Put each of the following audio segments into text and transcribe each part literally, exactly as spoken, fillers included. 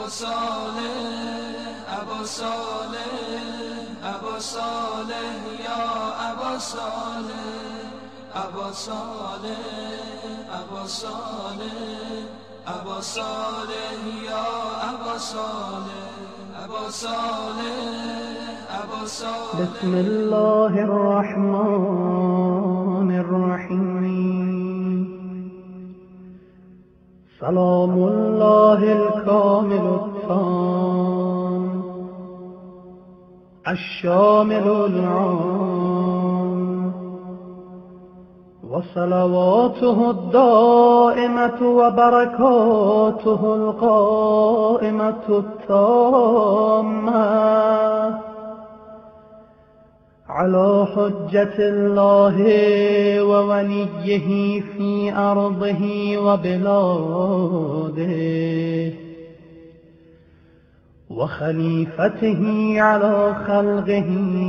صالح ابا صالح ابا صالح یا ابا صالح ابا صالح ابا صالح ابا صالح یا ابا صالح ابا صالح ابا صالح. بسم الله الرحمن الرحيم. سلام الله الكامل التام الشامل العام، وصلواته الدائمة وبركاته القائمة التامة على حجة الله ووليه في أرضه وبلاده وخليفته على خلقه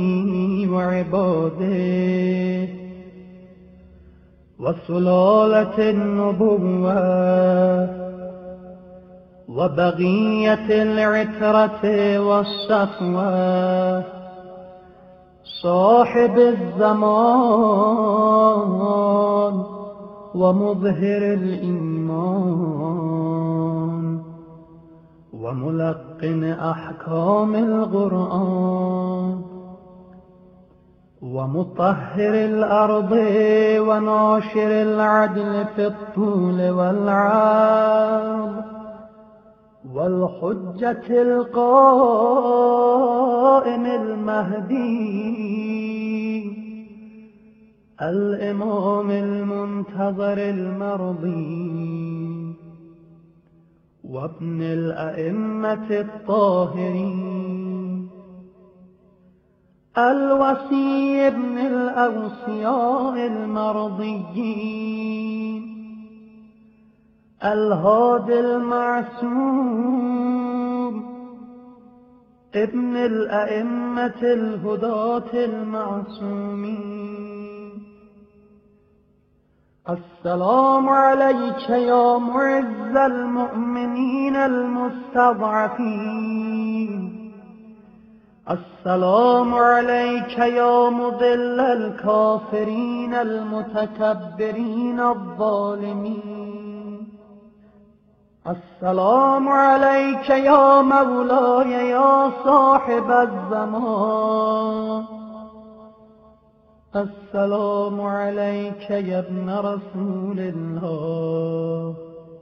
وعباده وسلالة النبوة وبقية العترة والصفوة صاحب الزمان ومظهر الإيمان وملقن أحكام القرآن ومطهر الأرض وناشر العدل في الطول والعرض والحجة القائم المهدي الإمام المنتظر المرضي وابن الأئمة الطاهرين الوصي ابن الأوصياء المرضيين الهادي المعصوم ابن الأئمة الهداة المعصومين. السلام عليك يا معز المؤمنين المستضعفين، السلام عليك يا مضل الكافرين المتكبرين الظالمين، السلام عليك يا مولاي يا صاحب الزمان، السلام عليك يا ابن رسول الله،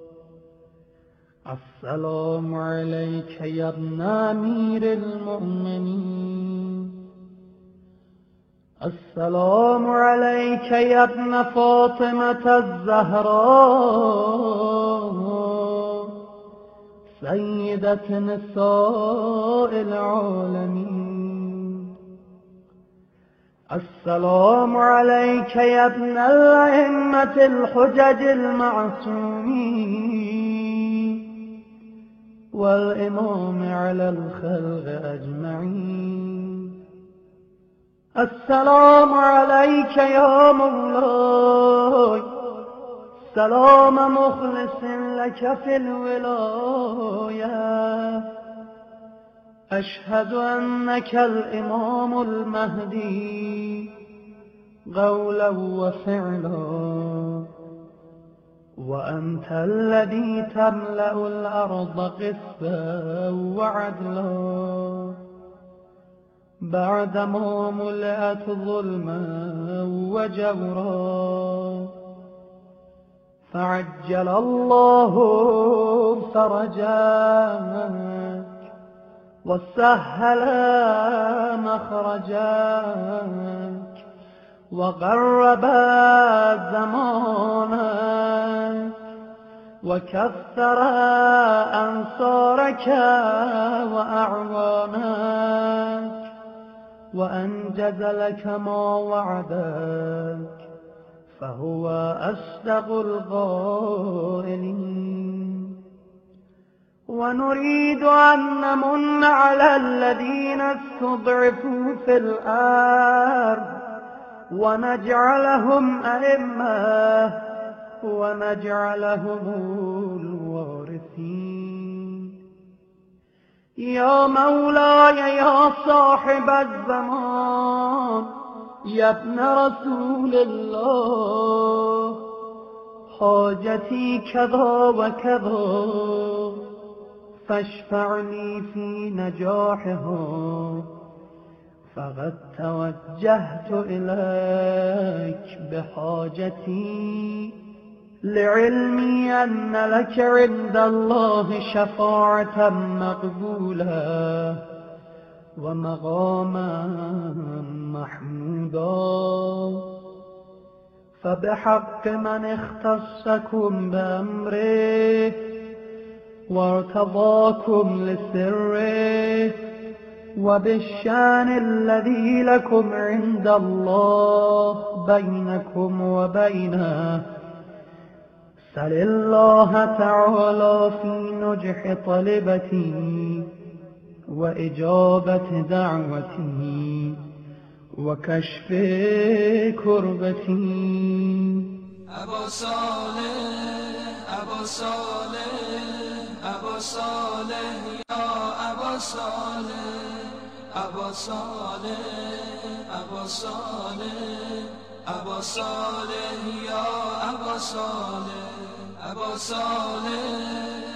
السلام عليك يا ابن أمير المؤمنين، السلام عليك يا ابن فاطمة الزهراء سيدة نساء العالمين، السلام عليك يا ابن الأئمة الحجج المعصومين والإمام على الخلق أجمعين. السلام عليك يا مولاي سلام مخلص لك في الولاية، أشهد أنك الإمام المهدي قولا وفعلا، وأنت الذي تملأ الأرض قسطا وعدلا بعدما ملأت ظلما وجورا، فعجل الله فرجاك وسهل مخرجاك وقرب زمانك وكثر أنصارك وأعوانك وأنجز لك ما وعدك، فهو أصدق القائلين. ونريد أن نمن على الذين استضعفوا في الأرض ونجعلهم أئمة ونجعلهم الوارثين. یا مولاي یا صاحب الزمان یا ابن رسول الله حاجتي كذا وكذا فاشفعني في نجاحها فقد توجهت إليك بحاجتي لعلمي أن لك عند الله شفاعة مقبولة ومقاما محمودا فبحق من اختصكم بأمره وارتضاكم لسره وبالشان الذي لكم عند الله بينكم وبينه سل الله تعالى في نجح طلبتي وإجابة دعوتي وكشف كربتي. ابا صالح ابا صالح ابا صالح یا ابا صالح ابا صالح ابا صالح ابا صالح یا ابا صالح ابا صالح